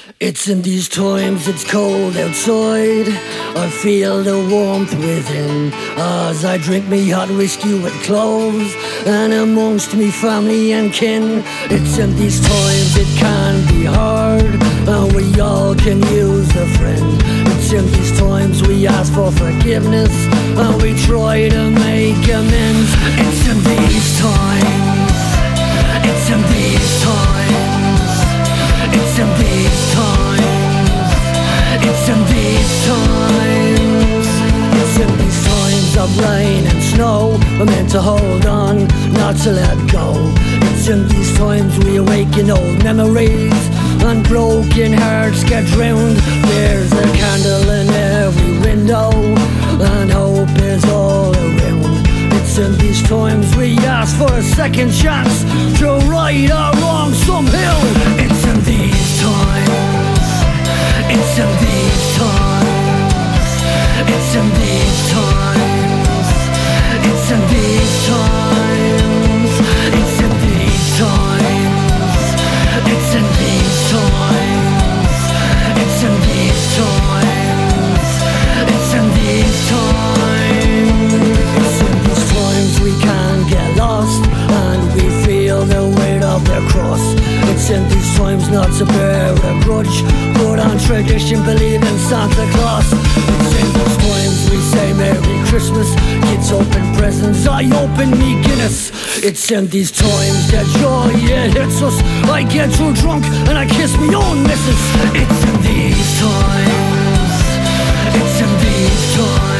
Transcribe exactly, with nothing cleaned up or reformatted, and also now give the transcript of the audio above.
It's in these times it's cold outside, I feel the warmth within, as I drink me hot whiskey with cloves, and amongst me family and kin. It's in these times it can be hard, and we all can use a friend. It's in these times we ask for forgiveness, and we try to make amends. It's in these times, it's in these times, it's in these times, it's in these times, it's in these times of rain and snow, we're meant to hold on, not to let go. It's in these times we awaken old memories, and broken hearts get drowned. There's a candle in every window, and hope is all around. It's in these times we ask for a second chance to right our wrongs somehow. It's in these times, it's in these times, it's in these times, it's in these times, it's in these times, it's in these times, it's in these times, it's in these times, it's in these times we can get lost, and we feel the weight of the cross. It's in these times not to bear a grudge, but on tradition believe in Santa Claus. It's in these times we say Merry Christmas, kids open presents, I open me Guinness. It's in these times that joy it hits us, I get too drunk and I kiss me own missus. It's in these times, it's in these times,